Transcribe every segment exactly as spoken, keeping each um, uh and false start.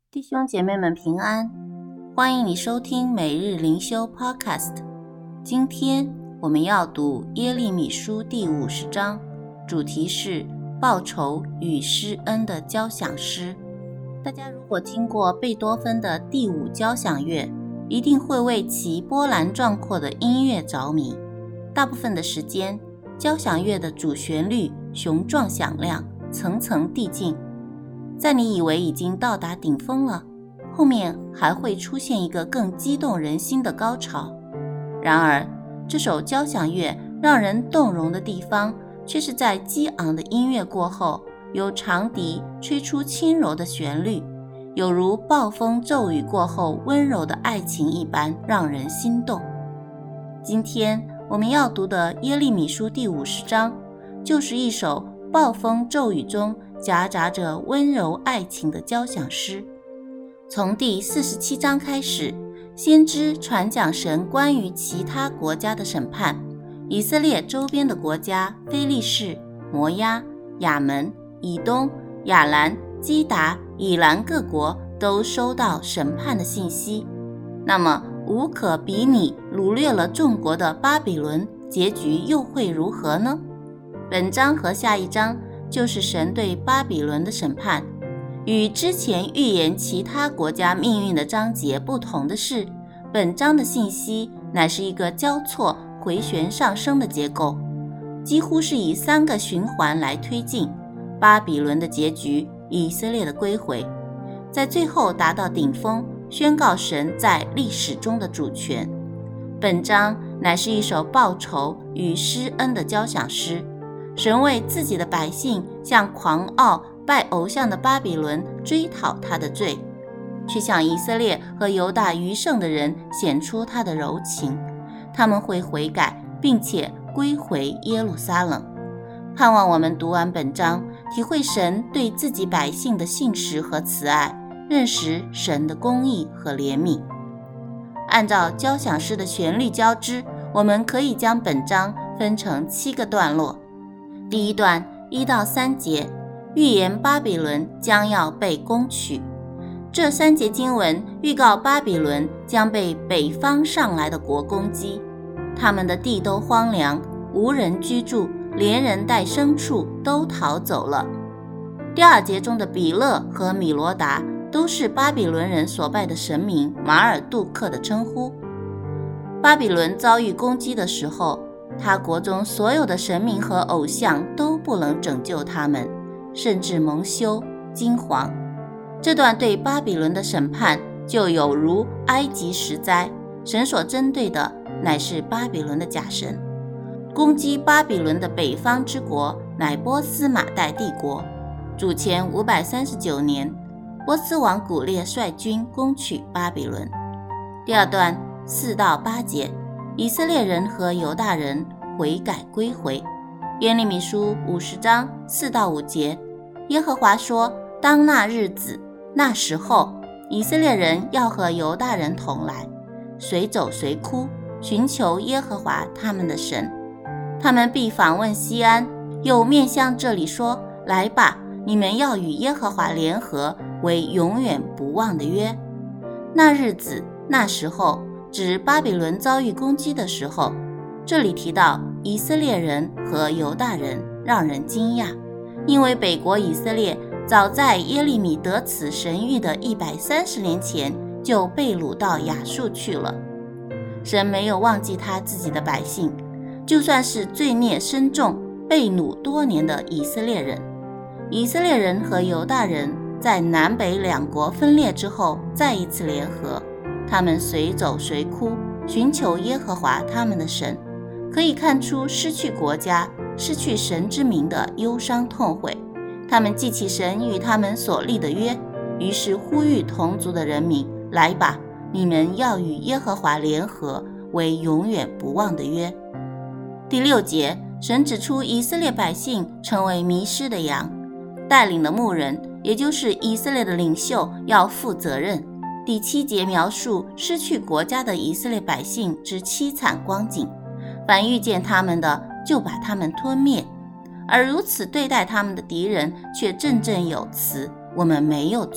弟兄姐妹们平安，欢迎你收听每日灵修 Podcast。 今天我们要读耶利米书第五十章，主题是报仇与施恩的交响诗。大家如果听过贝多芬的第五交响乐，一定会为其波澜壮阔的音乐着迷。大部分的时间，交响乐的主旋律雄壮响亮，层层递进，在你以为已经到达顶峰了，后面还会出现一个更激动人心的高潮。然而，这首交响乐让人动容的地方，却是在激昂的音乐过后，由长笛吹出轻柔的旋律，有如暴风骤雨过后温柔的爱情一般，让人心动。今天我们要读的耶利米书第五十章，就是一首暴风骤雨中夹杂着温柔爱情的交响诗。从第四十七章开始，先知传讲神关于其他国家的审判。以色列周边的国家非利士、摩押、亚门、以东、亚兰、基达、以兰各国都收到审判的信息。那么无可比拟掳掠了众国的巴比伦结局又会如何呢？本章和下一章就是神对巴比伦的审判。与之前预言其他国家命运的章节不同的是，本章的信息乃是一个交错回旋上升的结构，几乎是以三个循环来推进：巴比伦的结局，以色列的归回，在最后达到顶峰，宣告神在历史中的主权。本章乃是一首报仇与施恩的交响诗。神为自己的百姓向狂傲拜偶像的巴比伦追讨他的罪，却向以色列和犹大余剩的人显出他的柔情，他们会悔改，并且归回耶路撒冷。盼望我们读完本章，体会神对自己百姓的信实和慈爱，认识神的公义和怜悯。按照交响诗的旋律交织，我们可以将本章分成七个段落。第一段一到三节，预言巴比伦将要被攻取。这三节经文预告巴比伦将被北方上来的国攻击，他们的地都荒凉，无人居住，连人带牲畜都逃走了。第二节中的比勒和米罗达都是巴比伦人所拜的神明马尔杜克的称呼。巴比伦遭遇攻击的时候，他国中所有的神明和偶像都不能拯救他们，甚至蒙羞惊惶。这段对巴比伦的审判就有如埃及十灾，神所针对的乃是巴比伦的假神。攻击巴比伦的北方之国乃波斯马代帝国。主前五百三十九年，波斯王古列率军攻取巴比伦。第二段四到八节，以色列人和犹大人悔改归回。耶利米书五十章四到五节，耶和华说，当那日子那时候，以色列人要和犹大人同来，随走随哭，寻求耶和华他们的神。他们必访问西安，又面向这里说，来吧，你们要与耶和华联合，为永远不忘的约。那日子那时候指巴比伦遭遇攻击的时候，这里提到以色列人和犹大人，让人惊讶，因为北国以色列早在耶利米得此神谕的一百三十年前就被掳到亚述去了。神没有忘记他自己的百姓，就算是罪孽深重、被掳多年的以色列人。以色列人和犹大人在南北两国分裂之后再一次联合，他们随走随哭，寻求耶和华他们的神。可以看出失去国家、失去神之名的忧伤痛悔。他们记起神与他们所立的约，于是呼吁同族的人民，来吧，你们要与耶和华联合，为永远不忘的约。第六节，神指出以色列百姓成为迷失的羊，带领的牧人，也就是以色列的领袖，要负责任。第七节描述失去国家的以色列百姓之凄惨光景，凡遇见他们的，就把他们吞灭。而如此对待他们的敌人，却振振有词，我们没有罪，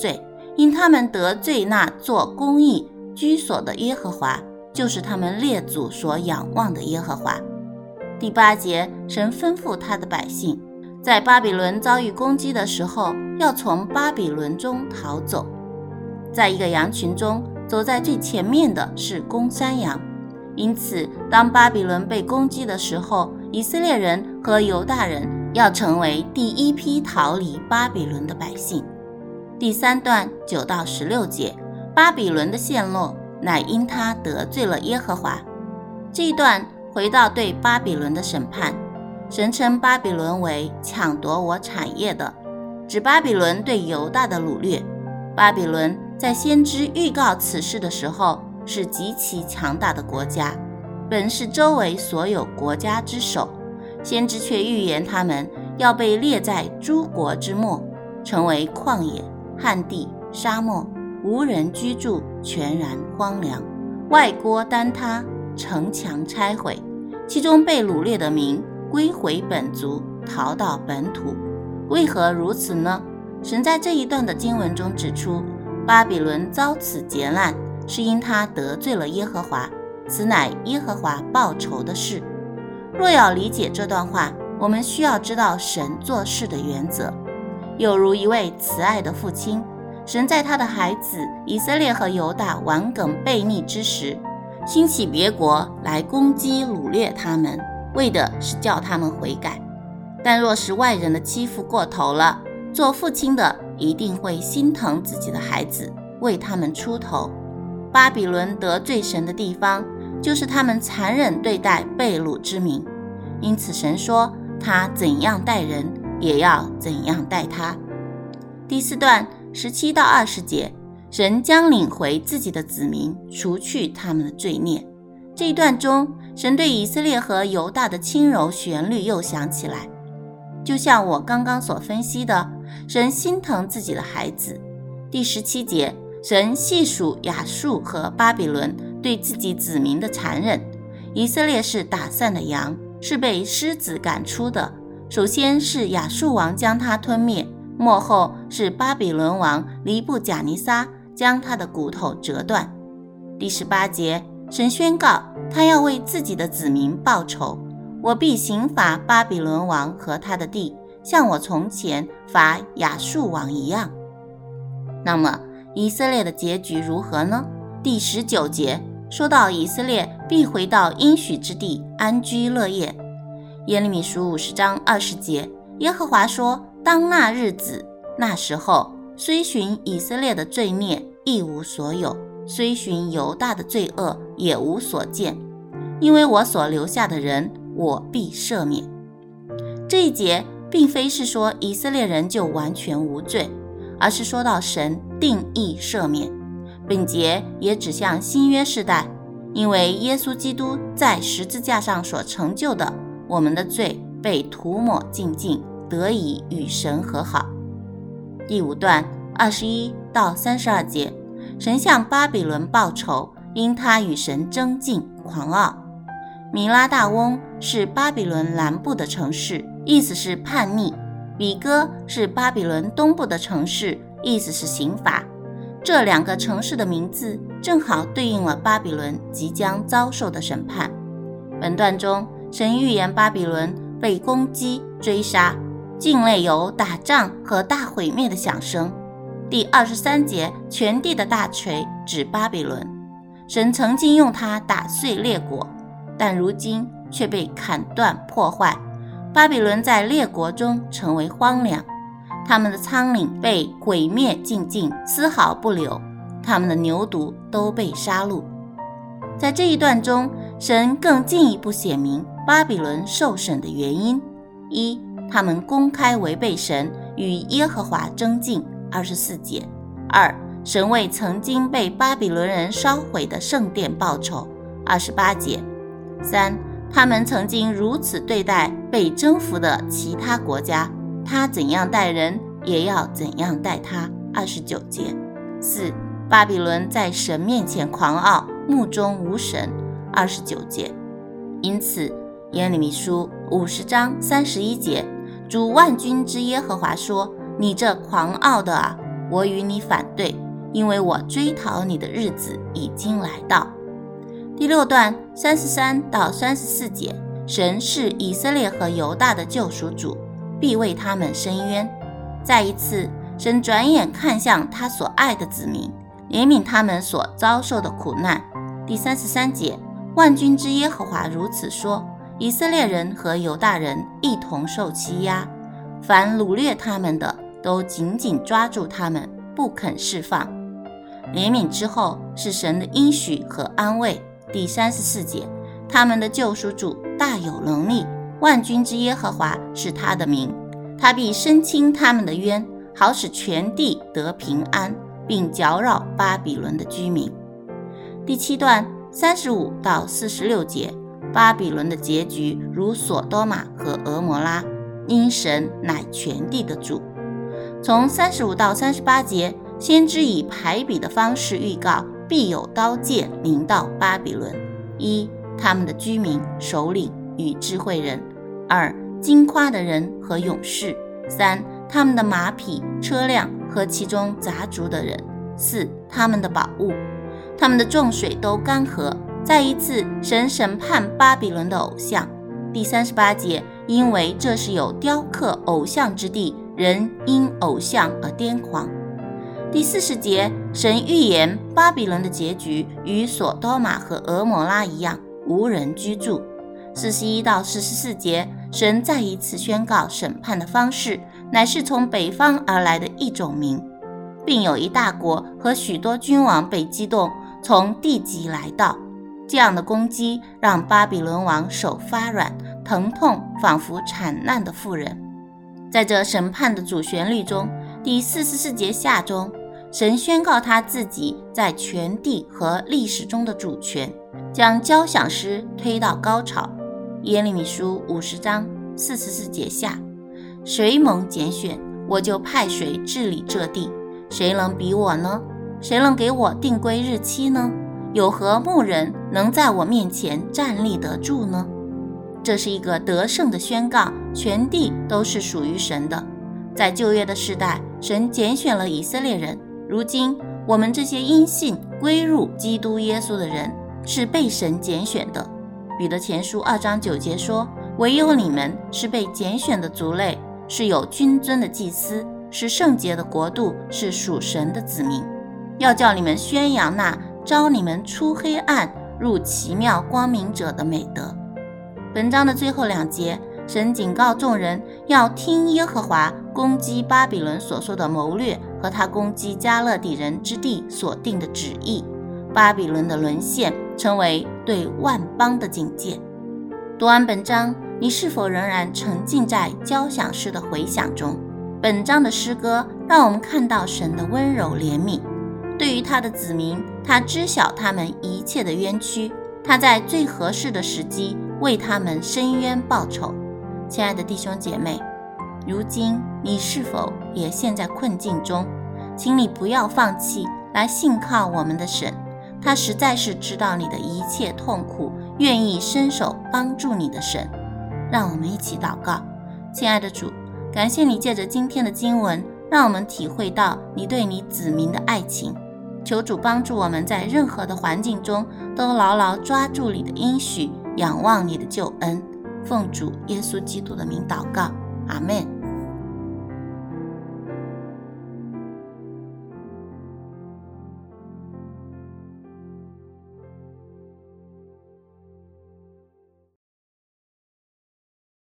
因他们得罪那做公义居所的耶和华，就是他们列祖所仰望的耶和华。第八节，神吩咐他的百姓，在巴比伦遭遇攻击的时候，要从巴比伦中逃走。在一个羊群中，走在最前面的是公山羊，因此当巴比伦被攻击的时候，以色列人和犹大人要成为第一批逃离巴比伦的百姓。第三段九到十六节，巴比伦的陷落乃因他得罪了耶和华。这一段回到对巴比伦的审判，神称巴比伦为抢夺我产业的，指巴比伦对犹大的掳掠。巴比伦在先知预告此事的时候，是极其强大的国家，本是周围所有国家之首，先知却预言他们要被列在诸国之末，成为旷野、旱地、沙漠，无人居住，全然荒凉，外郭坍塌，城墙拆毁，其中被掳掠的民归回本族，逃到本土。为何如此呢？神在这一段的经文中指出，巴比伦遭此劫难，是因他得罪了耶和华，此乃耶和华报仇的事。若要理解这段话，我们需要知道神做事的原则。有如一位慈爱的父亲，神在他的孩子以色列和犹大顽梗悖逆之时，兴起别国来攻击掳掠他们，为的是叫他们悔改。但若是外人的欺负过头了，做父亲的一定会心疼自己的孩子，为他们出头。巴比伦得罪神的地方，就是他们残忍对待被掳之民，因此神说他怎样待人，也要怎样待他。第四段十七到二十节，神将领回自己的子民，除去他们的罪孽。这一段中，神对以色列和犹大的轻柔旋律又响起来，就像我刚刚所分析的，神心疼自己的孩子。第十七节，神细数亚述和巴比伦对自己子民的残忍。以色列是打散的羊，是被狮子赶出的。首先是亚述王将他吞灭，末后是巴比伦王尼布甲尼撒将他的骨头折断。第十八节，神宣告他要为自己的子民报仇，我必刑罚巴比伦王和他的地，像我从前罚亚述王一样。那么以色列的结局如何呢？第十九节说到以色列必回到应许之地，安居乐业。耶利米书五十章二十节，耶和华说，当那日子那时候，虽寻以色列的罪孽一无所有，虽寻犹大的罪恶也无所见，因为我所留下的人我必赦免。这一节并非是说以色列人就完全无罪，而是说到神定义赦免。本节也指向新约世代，因为耶稣基督在十字架上所成就的，我们的罪被涂抹净尽，得以与神和好。第五段二十一到三十二节，神向巴比伦报仇，因他与神争竞狂傲。米拉大翁是巴比伦南部的城市，意思是叛逆；比哥是巴比伦东部的城市，意思是刑罚。这两个城市的名字正好对应了巴比伦即将遭受的审判。本段中，神预言巴比伦被攻击追杀，境内有打仗和大毁灭的响声。第二十三节，全地的大锤指巴比伦，神曾经用它打碎列国，但如今却被砍断破坏。巴比伦在列国中成为荒凉，他们的仓廪被毁灭尽尽，丝毫不留，他们的牛犊都被杀戮。在这一段中，神更进一步写明巴比伦受审的原因：一、他们公开违背神，与耶和华争竞，二十四节；二、神为曾经被巴比伦人烧毁的圣殿报仇，二十八节；三、他们曾经如此对待被征服的其他国家，他怎样待人，也要怎样待他，二十九节；四、巴比伦在神面前狂傲，目中无神，二十九节。因此耶利米书五十章三十一节，主万军之耶和华说，你这狂傲的啊， 我与你反对，因为我追讨你的日子已经来到。第六段三十三到三十四节，神是以色列和犹大的救赎主，必为他们伸冤。再一次，神转眼看向他所爱的子民，怜悯他们所遭受的苦难。第三十三节，万军之耶和华如此说，以色列人和犹大人一同受欺压，凡掳掠他们的都紧紧抓住他们，不肯释放。怜悯之后是神的应许和安慰。第三十四节，他们的救赎主大有能力，万军之耶和华是他的名，他必伸清他们的冤，好使全地得平安，并搅扰巴比伦的居民。第七段三十五到四十六节，巴比伦的结局如所多玛和俄摩拉，因神乃全地的主。从三十五到三十八节，先知以排比的方式预告必有刀剑临到巴比伦：一、他们的居民、首领与智慧人；二、金夸的人和勇士；三、他们的马匹、车辆和其中杂族的人；四、他们的宝物。他们的众水都干涸。再一次，神审判巴比伦的偶像。第三十八节，因为这是有雕刻偶像之地，人因偶像而癫狂。第四十节，神预言巴比伦的结局与所多玛和俄摩拉一样，无人居住。四十一到四十四节，神再一次宣告审判的方式乃是从北方而来的一种民，并有一大国和许多君王被激动，从地极来到。这样的攻击让巴比伦王手发软，疼痛仿佛产难的妇人。在这审判的主旋律中，第四十四节下中，神宣告他自己在全地和历史中的主权，将交响诗推到高潮。耶利米书五十章四十四节下，谁蒙拣选，我就派谁治理这地，谁能比我呢？谁能给我定规日期呢？有何牧人能在我面前站立得住呢？这是一个得胜的宣告，全地都是属于神的。在旧约的时代，神拣选了以色列人，如今我们这些因信归入基督耶稣的人是被神拣选的。彼得前书二章九节说，唯有你们是被拣选的族类，是有君尊的祭司，是圣洁的国度，是属神的子民，要叫你们宣扬那召你们出黑暗入奇妙光明者的美德。本章的最后两节，神警告众人要听耶和华攻击巴比伦所说的谋略和他攻击迦勒底人之地所定的旨意。巴比伦的沦陷成为对万邦的警戒。读完本章，你是否仍然沉浸在交响诗的回响中？本章的诗歌让我们看到神的温柔怜悯，对于他的子民，他知晓他们一切的冤屈，他在最合适的时机为他们伸冤报仇。亲爱的弟兄姐妹，如今你是否也陷在困境中？请你不要放弃，来信靠我们的神，他实在是知道你的一切痛苦，愿意伸手帮助你的神。让我们一起祷告。亲爱的主，感谢你借着今天的经文，让我们体会到你对你子民的爱情。求主帮助我们在任何的环境中都牢牢抓住你的应许，仰望你的救恩。奉主耶稣基督的名祷告，阿们。